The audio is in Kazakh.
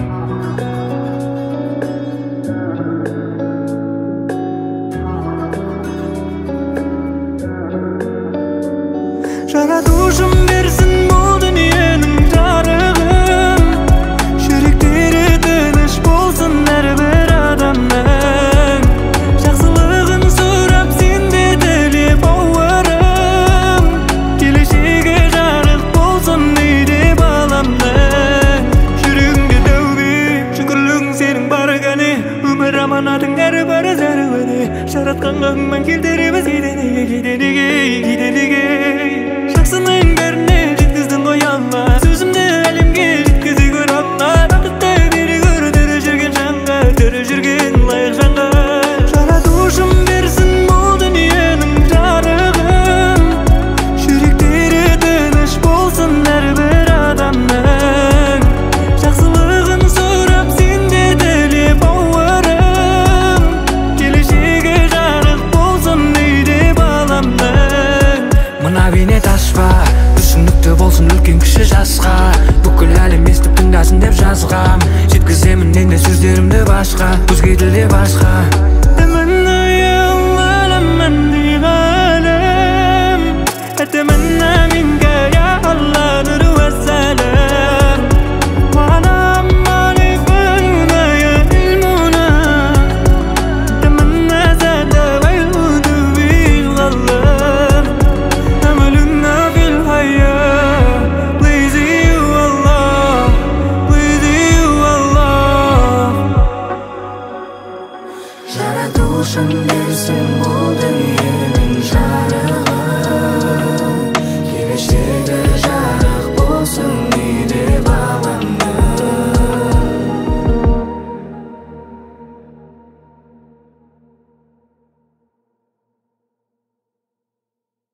Жаратушым берсін бұл дүниенің жарығын, жүректері тыныш болсын әрбір адамның. Жақсылығын сұрап сенде тіле бауырым, келешегі жарық болсын дейді баламның. Жүрегіңде тәубе, шүкірлігің сенің бар ғане, өмір аманатың әрбірі зәрі. Жаратқанға күмән келтіреміз кейде неге жақсының бәріне жеткіздің ғой алла, сөзімді әлемге жеткізе көр алла. Бақытты бере көр тірі жүрген жанға, тірі жүрген лайық жанға. Жаратушым берсін бұл дүниенің жарығын, жүректері тыныш болсын әрбір адамның. Жақсылығын сұрап сенде тіле бауырым, келешегі жарық болсын дейді баламның. Мына бейнет ашпа, түсінікті болсын үлкен кіші жасқа, бүкіл әлем естіп тыңдасын деп жазғам. Жеткіземін енді сөздерімді башқа, өзге тілде басқа. Әтемәнна ғалам, әтемәнна минка я Алла нур ва салам. Жаратушым берсін бұл